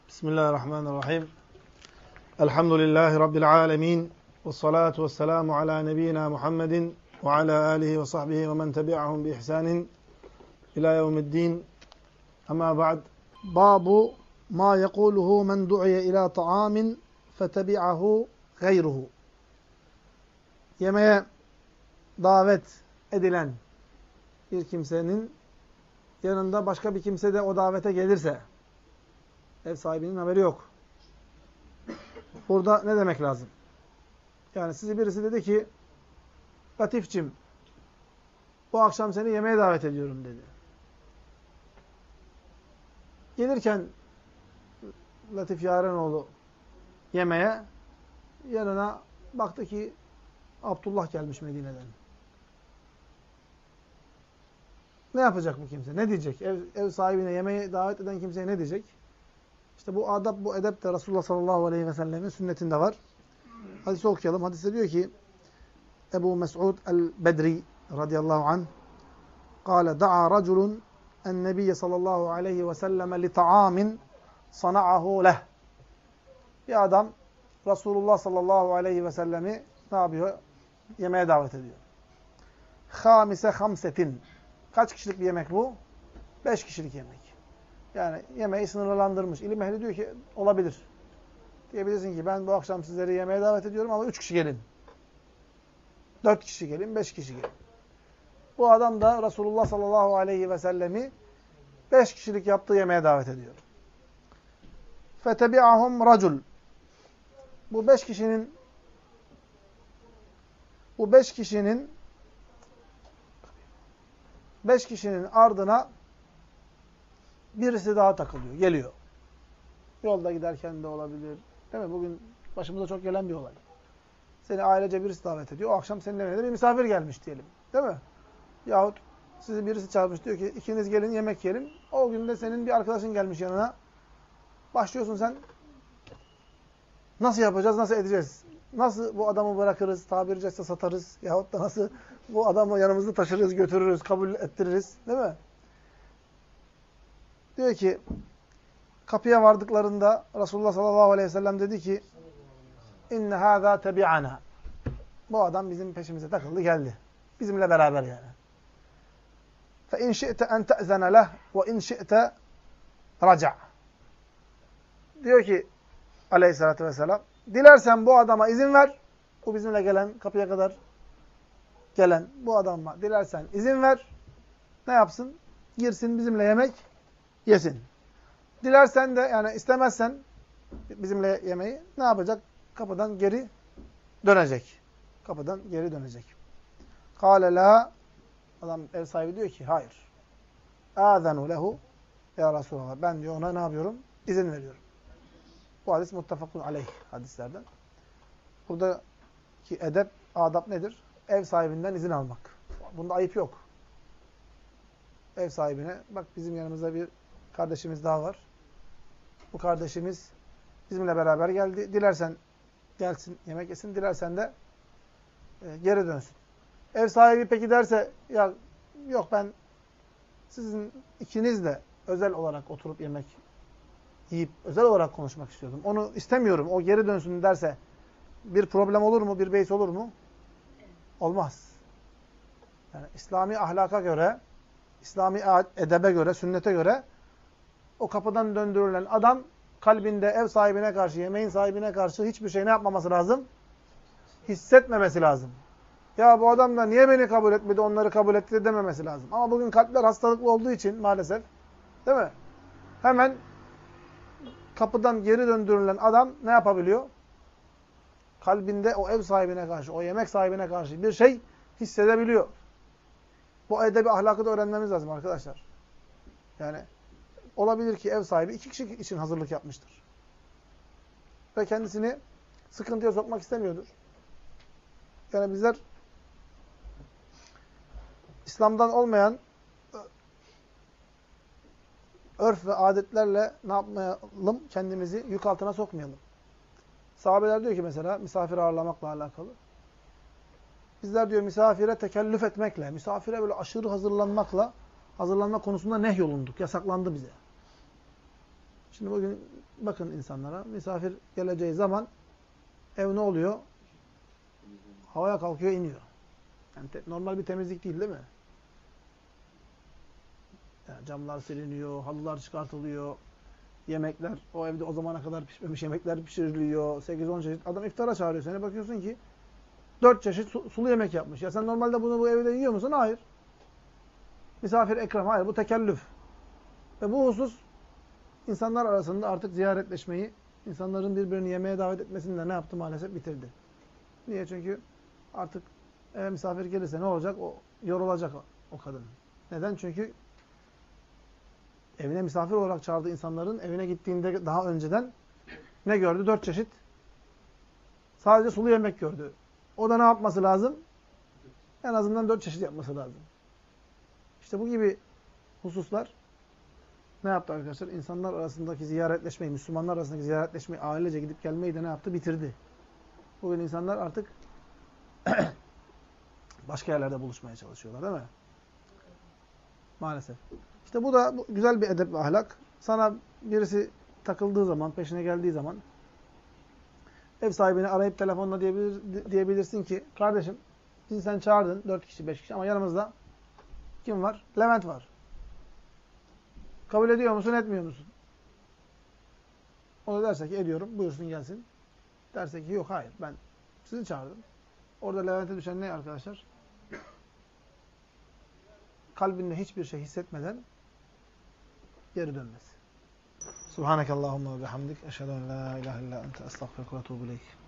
Bismillahirrahmanirrahim. Elhamdülillahi Rabbil alemin. Vessalatu vesselamu ala nebiyyina Muhammedin ve ala alihi ve sahbihi ve men tebi'ahum bi ihsanin ila yevmiddin. Ama ba'd. Babu ma yekuluhu men du'iye ila ta'amin fetebi'ahu gayruhu. Yemeğe davet edilen bir kimsenin yanında başka bir kimse de o davete gelirse, ev sahibinin haberi yok. Burada ne demek lazım? Yani size birisi dedi ki, Latifçim, bu akşam seni yemeğe davet ediyorum dedi. Gelirken Latif Yarenoğlu yemeğe, yanına baktı ki Abdullah gelmiş Medine'den. Ne yapacak bu kimse? Ne diyecek? Ev sahibine yemeğe davet eden kimseye ne diyecek? İşte bu adab, bu edep de Resulullah sallallahu aleyhi ve sellemin sünnetinde var. Hadisi okuyalım. Hadiste diyor ki Ebu Mes'ud el-Bedri radıyallahu anh قال دعا رجل النبي sallallahu aleyhi ve selleme لِطَعَامٍ صَنَعَهُ لَهُ. Bir adam Resulullah sallallahu aleyhi ve sellemi ne yapıyor? Yemeğe davet ediyor. خَامِسَ خَمْسَةٍ. Kaç kişilik bir yemek bu? 5 kişilik yemek. Yani yemeği sınırlandırmış. İlim ehli diyor ki olabilir. Diyebilirsin ki ben bu akşam sizleri yemeğe davet ediyorum ama 3 kişi gelin. 4 kişi gelin, 5 kişi gelin. Bu adam da Resulullah sallallahu aleyhi ve sellemi 5 kişilik yaptığı yemeğe davet ediyor. فَتَبِعَهُمْ رَجُلٌ. Bu 5 kişinin ardına birisi daha takılıyor, geliyor. Yolda giderken de olabilir. Değil mi? Bugün başımıza çok gelen bir olay. Seni ailece birisi davet ediyor. O akşam senin evine de bir misafir gelmiş diyelim. Değil mi? Yahut sizi birisi çağırmış diyor ki ikiniz gelin yemek yiyelim. O gün de senin bir arkadaşın gelmiş yanına. Başlıyorsun sen. Nasıl yapacağız, nasıl edeceğiz? Nasıl bu adamı bırakırız, tabiri caizse satarız? Yahut da nasıl bu adamı yanımızda taşırız, götürürüz, kabul ettiririz? Değil mi? Diyor ki, kapıya vardıklarında Resulullah sallallahu aleyhi ve sellem dedi ki, İnne hâzâ tebi'ana. Bu adam bizim peşimize takıldı, geldi. Bizimle beraber yani. Fe in şi'te en te'zene leh ve in şi'te raca'. Diyor ki aleyhissalatü vesselam, dilersen bu adama izin ver. Bu bizimle gelen, kapıya kadar gelen bu adama dilersen izin ver. Ne yapsın? Girsin bizimle yemek yesin. Dilersen de yani istemezsen bizimle yemeği ne yapacak? Kapıdan geri dönecek. Kapıdan geri dönecek. Kâle lâ. Adam ev sahibi diyor ki hayır. Âzenu lehu ya Resulallah. Ben diyor ona ne yapıyorum? İzin veriyorum. Bu hadis muttefakun aleyh hadislerden. Buradaki edep, adab nedir? Ev sahibinden izin almak. Bunda ayıp yok. Ev sahibine bak bizim yanımızda bir kardeşimiz daha var. Bu kardeşimiz bizimle beraber geldi. Dilersen gelsin yemek yesin. Dilersen de geri dönsün. Ev sahibi peki derse ya yok ben sizin ikinizle özel olarak oturup yemek yiyip özel olarak konuşmak istiyordum. Onu istemiyorum. O geri dönsün derse bir problem olur mu? Bir beis olur mu? Olmaz. Yani İslami ahlaka göre, İslami edebe göre, sünnete göre o kapıdan döndürülen adam kalbinde ev sahibine karşı, yemeğin sahibine karşı hiçbir şey ne yapmaması lazım? Hissetmemesi lazım. Ya bu adam da niye beni kabul etmedi, onları kabul etti dememesi lazım. Ama bugün kalpler hastalıklı olduğu için maalesef, değil mi? Hemen kapıdan geri döndürülen adam ne yapabiliyor? Kalbinde o ev sahibine karşı, o yemek sahibine karşı bir şey hissedebiliyor. Bu edebi ahlakı da öğrenmemiz lazım arkadaşlar. Yani olabilir ki ev sahibi 2 kişi için hazırlık yapmıştır. Ve kendisini sıkıntıya sokmak istemiyordur. Yani bizler İslam'dan olmayan örf ve adetlerle ne yapmayalım? Kendimizi yük altına sokmayalım. Sahabeler diyor ki mesela misafir ağırlamakla alakalı. Bizler diyor misafire tekellüf etmekle, misafire böyle aşırı hazırlanma konusunda nehyolunduk. Yasaklandı bize. Şimdi bugün bakın insanlara, misafir geleceği zaman ev ne oluyor? Havaya kalkıyor, iniyor. Yani normal bir temizlik değil, değil mi? Yani camlar siliniyor, halılar çıkartılıyor, yemekler, o evde o zamana kadar pişmemiş yemekler pişiriliyor, 8-10 çeşit. Adam iftara çağırıyor seni, bakıyorsun ki 4 çeşit sulu yemek yapmış. Ya sen normalde bunu bu evde yiyor musun? Hayır. Misafir ekram, hayır. Bu tekellüf. Ve bu husus insanlar arasında artık ziyaretleşmeyi, insanların birbirini yemeğe davet etmesini de ne yaptı maalesef? Bitirdi. Niye? Çünkü artık eve misafir gelirse ne olacak? O yorulacak o kadın. Neden? Çünkü evine misafir olarak çağırdığı insanların evine gittiğinde daha önceden ne gördü? 4 çeşit sadece sulu yemek gördü. O da ne yapması lazım? En azından 4 çeşit yapması lazım. İşte bu gibi hususlar ne yaptı arkadaşlar? İnsanlar arasındaki ziyaretleşmeyi, Müslümanlar arasındaki ziyaretleşmeyi, ailece gidip gelmeyi de ne yaptı? Bitirdi. Bugün insanlar artık başka yerlerde buluşmaya çalışıyorlar, değil mi? Maalesef. İşte bu da güzel bir edep ve ahlak. Sana birisi takıldığı zaman, peşine geldiği zaman ev sahibini arayıp telefonla diyebilirsin ki kardeşim bizi sen çağırdın 4 kişi 5 kişi ama yanımızda kim var? Levent var. Kabul ediyor musun etmiyor musun? O da derse ki ediyorum buyursun gelsin. Derse ki yok hayır ben sizi çağırdım. Orada Levent'e düşen ne arkadaşlar? Kalbinde hiçbir şey hissetmeden geri dönmesi. Subhanakallahumma ve bihamdik. Eşhedü en la ilahe illa ente estağfiruke ve etûbü ileyk.